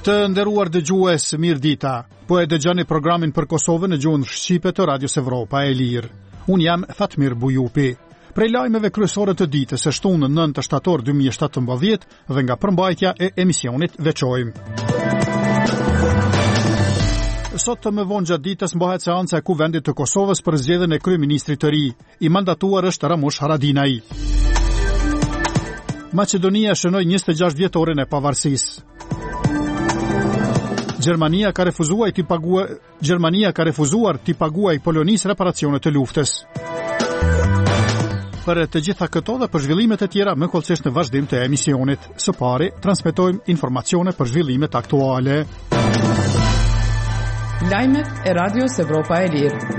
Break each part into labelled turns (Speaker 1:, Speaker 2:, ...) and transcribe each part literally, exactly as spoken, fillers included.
Speaker 1: Të nderuar dëgjues, mirë dita. Po e dëgjoni programin për Kosovën në gjuhën shqipe të Radios Evropa e Lirë. Unë jam Fatmir Bujupi. Prej lajmeve kryesore të ditës së shtunë nëntë shtator dy mijë e shtatëmbëdhjetë dhe nga përmbajtja e emisionit veçojmë. Sot të më vonë gjatë ditës mbahet seanca e Kuvendit të Kosovës për zgjedhjen e kryeministrit të ri. I mandatuar është Ramush Haradinaj. Maqedonia shënoi njëzet e gjashtë vjetorin e pavarësisë. Gjermania ka refuzuar t'i paguaj Gjermania ka refuzuar t'i paguaj Polonisë reparacionet të luftës. Për të gjitha këto dhe për zhvillimet e tjera më kollësisht në vazhdim të emisionit. Së pari, transmetojmë informacione për zhvillimet aktuale.
Speaker 2: Lajmet e Radios Evropa e Lirë.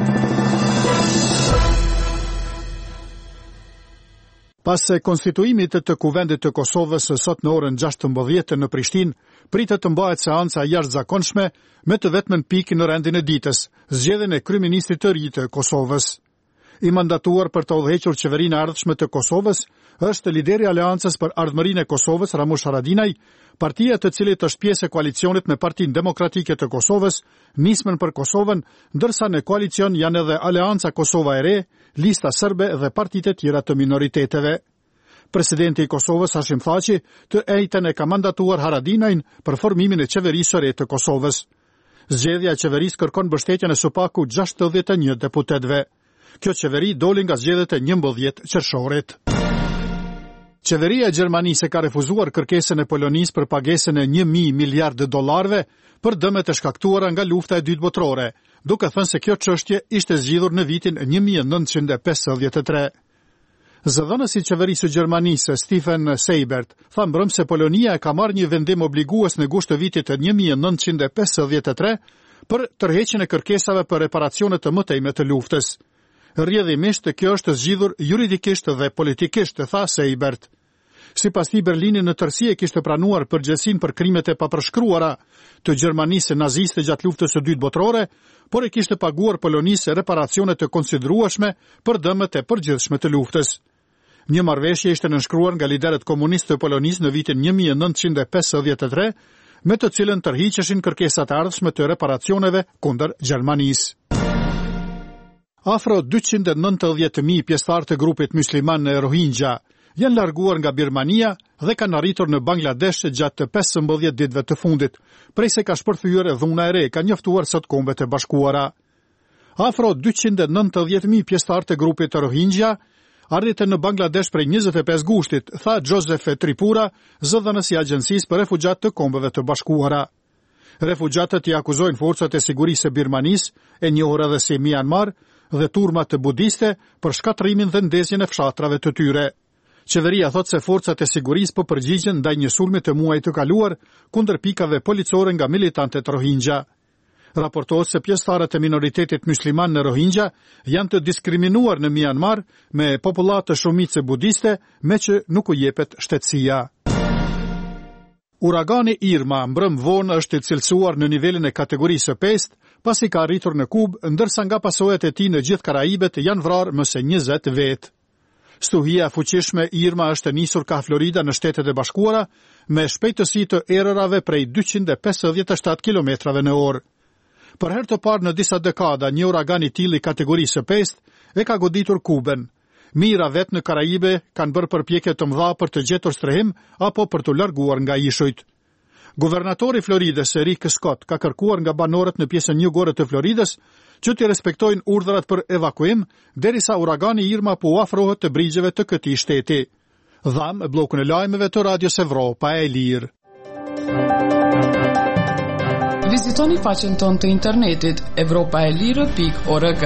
Speaker 1: Pas konstituimit të Kuvendit të Kosovës sot në orën gjashtëmbëdhjetë në Prishtinë, pritet të mbahet seanca jashtëzakonshme me të vetmen pikë në rendin e ditës, zgjedhjen e kryeministrit të ri të Kosovës. I mandatuar për të udhëhequr qeverinë e ardhshme të Kosovës është lideri i Aleancës për Ardhmërinë e Kosovës Ramush Haradinaj, partia të cilit është pjesë e koalicionit me Partinë Demokratike të Kosovës, Nismën për Kosovën, ndërsa në koalicion janë edhe Aleanca Kosova e Re, Lista Serbe dhe partitë e tjera të minoriteteve. Presidenti i Kosovës Hashim Thaçi të njëjtën e ka mandatuar Haradinajin për formimin e qeverisë së re të Kosovës. Zgjedhja e qeverisë kërkon mbështetjen e së paku gjashtëdhjetë e një deputetëve. Kjo qeveri doli nga zgjedhjet e njëmbëdhjetë qershorit. Qeveria e Gjermanisë ka refuzuar kërkesën e Polonisë për pagesën e një mijë miliardë dollarëve për dëmet e shkaktuara nga lufta e dytë botërore, duke thënë se kjo çështje ishte zgjidhur në vitin një mijë e nëntëqind e pesëdhjetë e tre. Zëdhënësi i qeverisë së Gjermanisë, Stefan Seibert, tha mbrëm se Polonia ka marrë një vendim obligues në gusht të vitit një mijë e nëntëqind e pesëdhjetë e tre për tërheqjen e kërkesave për reparacione të mëtejme të luftës. Rrjedhimisht kjo është zgjidhur juridikisht dhe politikisht, tha Seibert. Sipas tij, Berlini në tërësi e kishte pranuar përgjegjësinë për krimet e papërshkruara të Gjermanisë naziste gjatë luftës së dytë botërore, por e kishte paguar Polonisë reparacione të konsiderueshme për dëmet e përgjithshme të luftës. Një marrëveshje ishte nënshkruar nga liderët komunistë të Polonisë në vitin një mijë e nëntëqind e pesëdhjetë e tre, me të cilën tërhiqeshin kërkesat e ardhshme të reparacioneve kundër Gjermanisë. Afro dyqind e nëntëdhjetë mijë pjesëtar të grupit mysliman në Rohingya janë larguar nga Birmania dhe kanë arritur në Bangladesh gjatë pesëmbëdhjetë ditëve të fundit, prej se ka shpërthyer dhuna e re, ka njoftuar sot Kombet e Bashkuara. Afro dyqind e nëntëdhjetë mijë pjesëtar të grupit të Rohingya arritën në Bangladesh prej njëzet e pesë gushtit, tha Joseph Tripura, zëdhënësi i Agjencisë për Refugjat të Kombeve të Bashkuara. Refugjatët i akuzojnë forcat e sigurisë së Birmanisë, e njohur edhe si Myanmar, dhe turmat të budiste për shkatrimin dhe ndezjen e fshatrave të tyre. Qeveria thot se forcat e sigurisë po përgjigjen ndaj një sulmi të muajit të kaluar kundër pikave policore nga militantët Rohingya. Raportohet se pjesëtarët e minoritetit mysliman në Rohingya janë të diskriminuar në Myanmar me popullat të shumicë budiste, me që nuk u jepet shtetësia. Uragani Irma mbrëm vonë është i cilësuar në nivelin e kategorisë së pesë, pasi ka arritur në Kubë, ndërsa nga pasojat e tij në gjithë Karaibet janë vrarë më se njëzet vetë. Stuhia fuqishme Irma është nisur ka Florida në Shtetet e Bashkuara me shpejtësi të erërave prej dyqind e pesëdhjetë e shtatë kilometrave në orë. Për herë të parë në disa dekada, një uragan i tillë i kategorisë së pesë e ka goditur Kubën. Mijëra vetë në Karaibe kanë bërë përpjekje të mëdha për të gjetur strehim apo për të larguar nga ishujt. Guvernatori i Floridës, Rick Scott, ka kërkuar nga banorët në pjesën jugore të Floridës që të respektojnë urdhrat për evakuim, derisa uragani Irma po afrohet të brigjeve të këtij shteti. Dham bllokun e lajmeve të Radios Evropa e Lirë.
Speaker 2: Vizitoni faqen tonë të internetit evropaelire pikë org.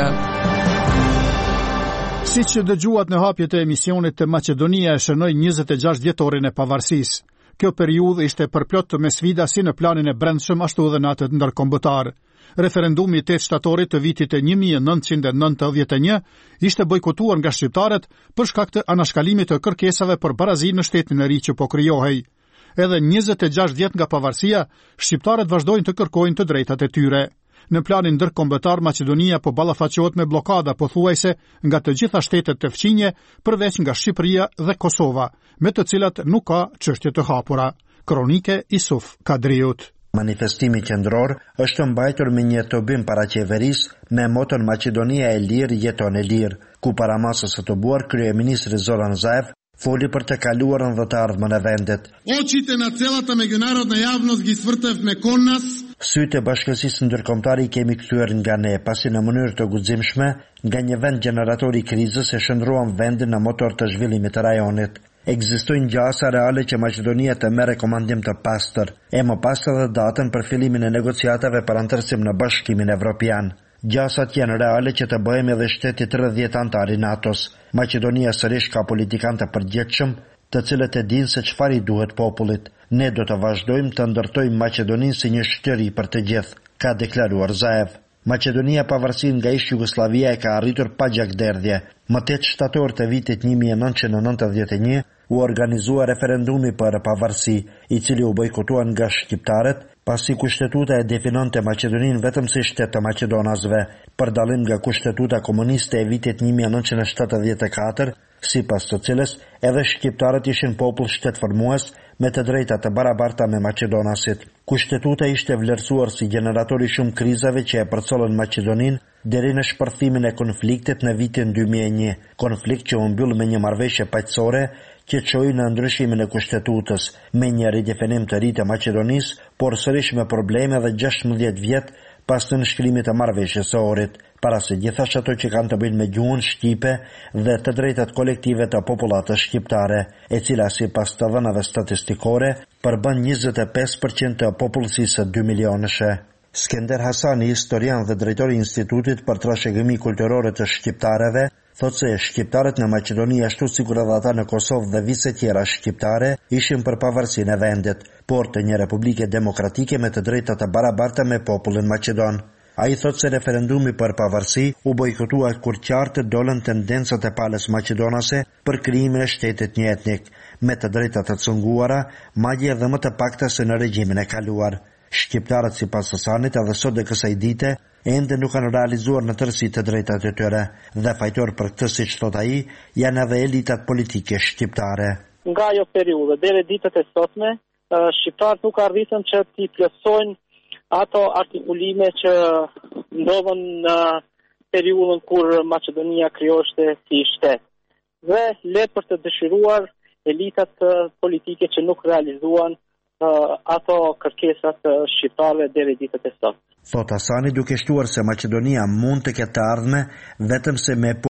Speaker 1: Siç dëgjuat në hapjet e emisionit, të Maqedonia e shënoi njëzet e gjashtë vjetorin e pavarësisë. Kjo periudhë ishte përplot me sfida si në planin e brendshëm ashtu edhe në atë ndërkombëtar. Referendumi i tetë shtatorit të vitit e një mijë e nëntëqind e nëntëdhjetë e një ishte bojkotuar nga shqiptarët për shkak të anashkalimit të kërkesave për barazi në shtetin e ri që po krijohej. Edhe njëzet e gjashtë vjet nga pavarësia, shqiptarët vazhdojnë të kërkojnë të drejtat e tyre. Në planin ndërkombëtar, Maqedonia po ballafaqohet me bllokada pothuajse nga të gjitha shtetet të fqinje, përveç nga Shqipëria dhe Kosova, me të cilat nuk ka çështje të hapura. kronike Isuf Kadriut.
Speaker 3: Manifestimi qendror është mbajtur me një tobim para qeverisë me moton Maqedonia e lirë jeton e lirë, ku para masës së të buar kryeministri Zoran Zaev foli për të kaluarën dhe të ardhmën e vendit.
Speaker 4: Очите на целата меѓународна јавност ги свртевме кон нас.
Speaker 3: Sytë e bashkësisë ndërkombëtare i kemi kthyer nga ne, pasi në mënyrë të guximshme nga një vend gjenerator i krizës e shndruan vendin në motor të zhvillimit të rajonit. Ekzistojnë gjasa reale që Maqedonia të merre komandim të pastër, e më pas edhe datën për fillimin e negociatave për antarësim në Bashkimin Evropian. Gjasat janë reale që të bëhemi edhe shteti tridhjetë antar i NATO-s. Maqedonia sërish ka politikanë të përgjithshëm, të cilët e dinë se çfarë i duhet popullit. Ne do të vazhdojmë të ndërtojmë Maqedoninë si një shtëri për të gjithë, ka deklaruar Zaev. Maqedonia pavarësin nga ish Jugosllavia e ka arritur pa gjakderdhje. Më tetë shtator të vitit një mijë e nëntëqind e nëntëdhjetë e një u organizua referendumi për pavarësi, i cili u bojkotua nga shqiptarët, pasi kushtetuta e definonte Maqedoninë vetëm si shtet të maqedonasve, për dallim nga kushtetuta komuniste e vitit një mijë e nëntëqind e shtatëdhjetë e katër, sipas të cilës edhe shqiptarët ishin popull shtetformues me të drejta të barabarta me maqedonasit. Kushtetuta ishte vlerësuar si generator i shumë krizave që e përcollën Maqedoninë deri në shpërthimin e konfliktit në vitin dy mijë e një, konflikt që u mbyll me një marrëveshje paqësore që çoi në ndryshimin e kushtetutës, me një ridefinim të ri të Maqedonisë, por sërish me probleme dhe gjashtëdhjetë vjet pas të nënshkrimit të marrëveshjes së Ohrit, para se gjithashtu ato që kanë të bëjnë me gjuhën shqipe dhe të drejtat kolektive të popullatës shqiptare, e cila sipas të dhënave statistikore përbën njëzet e pesë përqind të popullsisë së dy milionëshe. Skender Hasani, historian dhe drejtori i Institutit për Trashëgimi Kulturore të Shqiptarëve, thotë se shqiptarët në Maqedoni, ashtu sikur edhe ata në Kosovë dhe vise tjera shqiptare, ishin për pavarësinë e vendit, por të një republike demokratike me të drejta të barabarta me popullin maqedon. Ai thotë se referendumi për pavarësi u bojkotua kur qartë dolën tendencat e palës maqedonase për krijimin e shtetit një etnik, me të drejta të cunguara, madje edhe më të pakta se në regjimin e kaluar. Shqiptarët sipas Hasanit edhe sot dhe kësaj dite ende nuk kanë realizuar në tërësi të drejtat e tyre dhe fajtor për këtë, siç thot ai, janë edhe elitat politike shqiptare.
Speaker 5: Nga ajo periudhë deri ditët e sotme, shqiptarët nuk arritën që t'i plotësojnë ato artikulime që ndodhen në periudhën kur Maqedonia krijohej si shtet. Dhe le për të dëshiruar elitat politike që nuk realizuan Uh, ato kërkesat uh, shqiptarëve deri ditët e sotme.
Speaker 3: Thot Hasani, duke shtuar se Maqedonia mund të ketë ardhme vetëm se me